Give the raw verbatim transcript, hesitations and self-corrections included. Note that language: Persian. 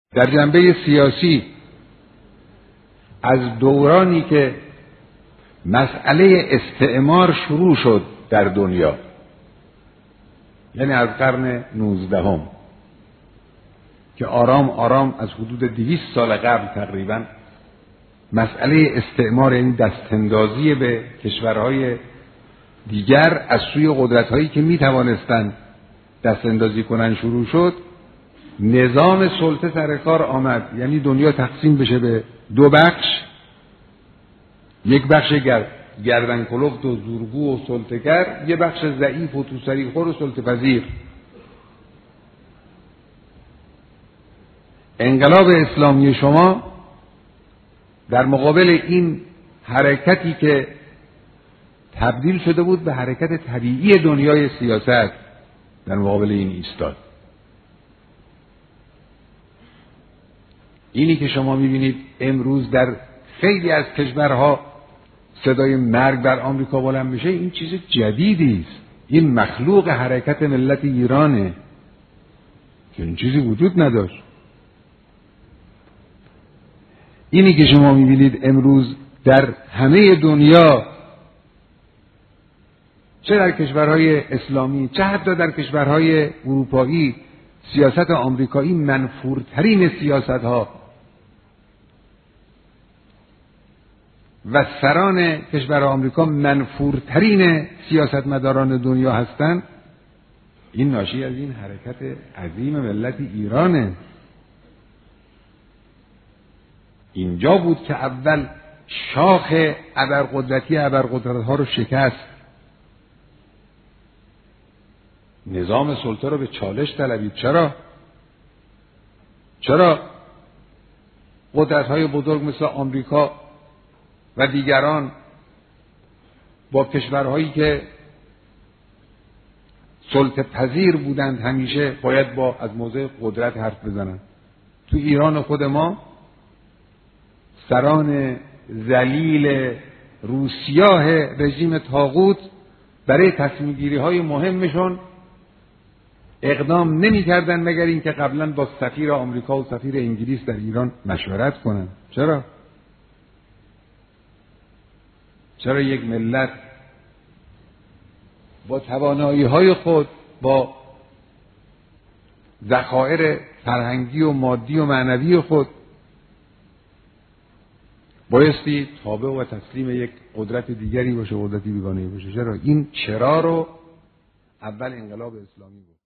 در جنبه سیاسی از دورانی که مسئله استعمار شروع شد در دنیا، یعنی از قرن نوزدهم که آرام آرام از حدود دویست سال قبل تقریبا مسئله استعمار، یعنی دستاندازی به کشورهای دیگر از سوی قدرت‌هایی که می‌توانستند دستاندازی کنن شروع شد، نظام سلطه سر کار آمد. یعنی دنیا تقسیم بشه به دو بخش، یک بخش گردن کلفت و زورگو و سلطه‌گر، یک بخش ضعیف و توسری خور و سلطه پذیر. انقلاب اسلامی شما در مقابل این حرکتی که تبدیل شده بود به حرکت طبیعی دنیای سیاست، در مقابل این ایستاد. اینی که شما میبینید امروز در خیلی از کشورها صدای مرگ بر آمریکا بلند میشه، این چیز جدیدی است. این مخلوق حرکت ملت ایرانه که این چیزی وجود نداشت. اینی که شما میبینید امروز در همه دنیا، چه در کشورهای اسلامی چه حتی در کشورهای اروپایی، سیاست آمریکایی منفورترین سیاستها و سران کشور آمریکا منفورترین سیاستمداران دنیا هستند. این ناشی از این حرکت عظیم ملت ایرانه. اینجا بود که اول شاخ ابرقدرتی ابرقدرت‌ها رو شکست، نظام سلطه رو به چالش طلبید. چرا؟ چرا قدرت‌های بزرگ مثل آمریکا و دیگران با کشورهایی که سلطه پذیر بودند همیشه باید با از موضع قدرت حرف بزنن؟ تو ایران خود ما سران ذلیل روسیاه رژیم طاغوت برای تصمیم گیری های مهمشون اقدام نمی کردن مگر اینکه قبلا با سفیر آمریکا و سفیر انگلیس در ایران مشورت کنن. چرا؟ چرا یک ملت با توانایی های خود، با ذخایر فرهنگی و مادی و معنوی خود بایستی تابع و تسلیم یک قدرت دیگری باشه، قدرتی بیگانه‌ای باشه؟ چرا؟ این چرا رو اول انقلاب اسلامی بود.